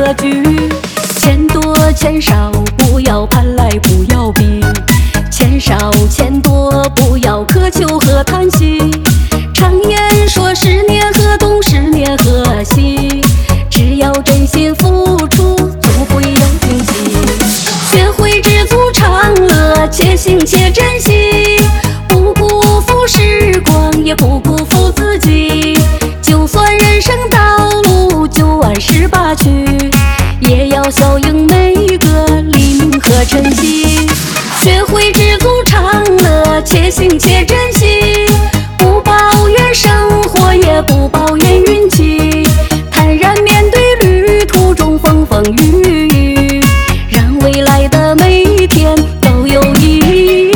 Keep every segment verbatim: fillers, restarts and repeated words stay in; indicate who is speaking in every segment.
Speaker 1: 格局。钱多钱少不要攀来不要比，钱少钱多不要苛求和叹息。常言说十年河东十年河西，只要真心付出总会有惊喜。学会知足常乐，且行且珍惜，不辜负时光也不辜负自己。就算人生道路九弯十八曲，也要笑迎每一个黎明和晨曦。学会知足常乐，且行且珍惜，不抱怨生活也不抱怨运气，坦然面对旅途中风风雨雨，让未来的每一天都有意义。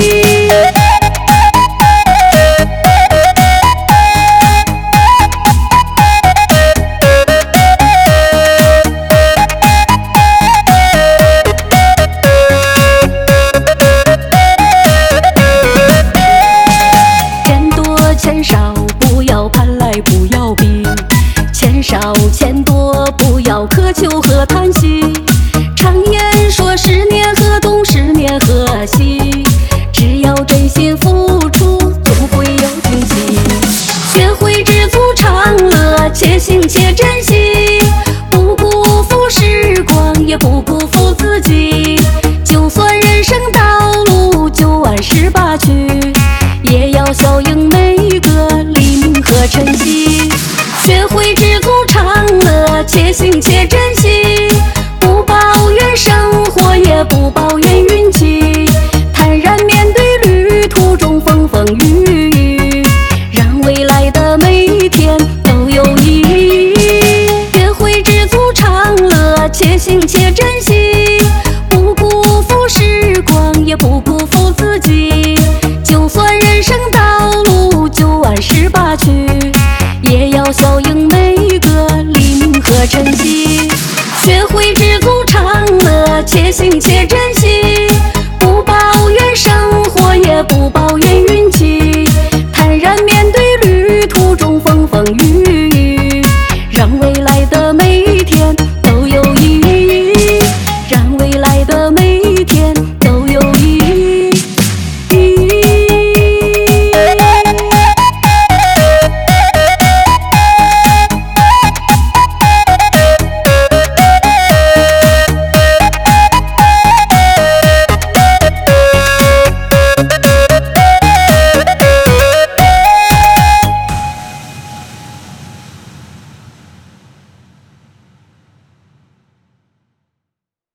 Speaker 1: 钱少不要攀来不要比，钱少钱多不要苛求和叹息。常言说十年河东十年河西，只要真心付出总会有惊喜。学会知足常乐，且行且珍惜，不辜负时光也不辜负自己。就算人生道路九弯十八曲，也要笑迎每一个黎明和晨曦。学会知足常乐，且行且珍惜，不抱怨生活也不抱怨运气，坦然面对旅途中风风雨雨，让未来的每一天都有意义。学会知足常乐，且行且珍惜，不辜负时光也不辜负自己。就算人生道路九弯十八曲，也要笑迎每一个黎明和晨曦。学会知足常乐，且行且珍